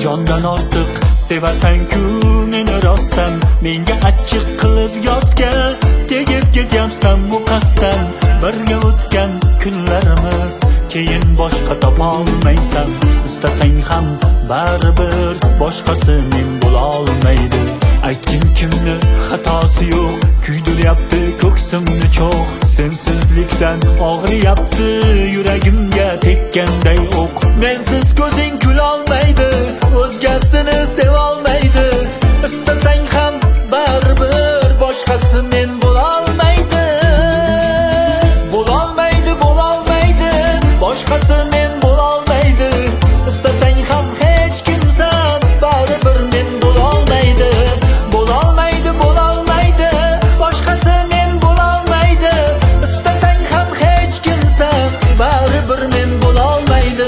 jondan ortiq sevasan-ku meni rostdan. Menga achchiq qilib yotga tegib ketyapsan bu qasddan. Birga o'tgan kunlarimiz keyin boshqa topolmaysan. Istasang ham baribir boshqasi men bo'lolmaydi. Aytgin kimni xatosi yo'q, kuydiryapti ko'ksimni cho'g'. Sensizlikdan og'riyapti yuragimga tekkanday o'q. Mensiz ko'zing kulolmaydi, o'zgasini sevolmaydi. Istasang ham baribir boshqasi men bo'lolmaydi. Bo'lolmaydi, bo'lolmaydi, boshqasi men bo'lolmaydi. Istasang ham hech kimsan, baribir men bo'lolmaydi. Bo'lolmaydi, bo'lolmaydi, boshqasi men bo'lolmaydi. Istasang ham hech kimsan, baribir men bo'lolmaydi.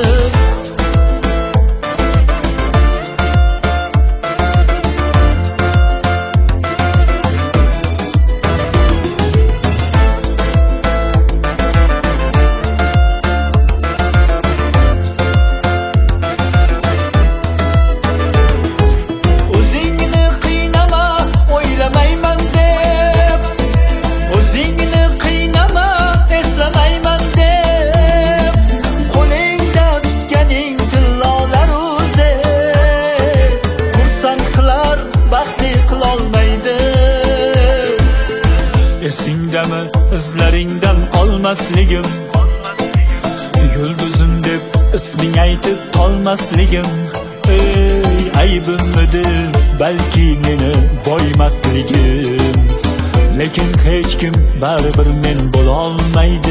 Esingdami izlaringdan qolmasligim, yulduzim deb isming aytib qolmasligim. Ey aybimidi balki meni boymasligim. Lekin hech kim baribir men bo'lolmaydi.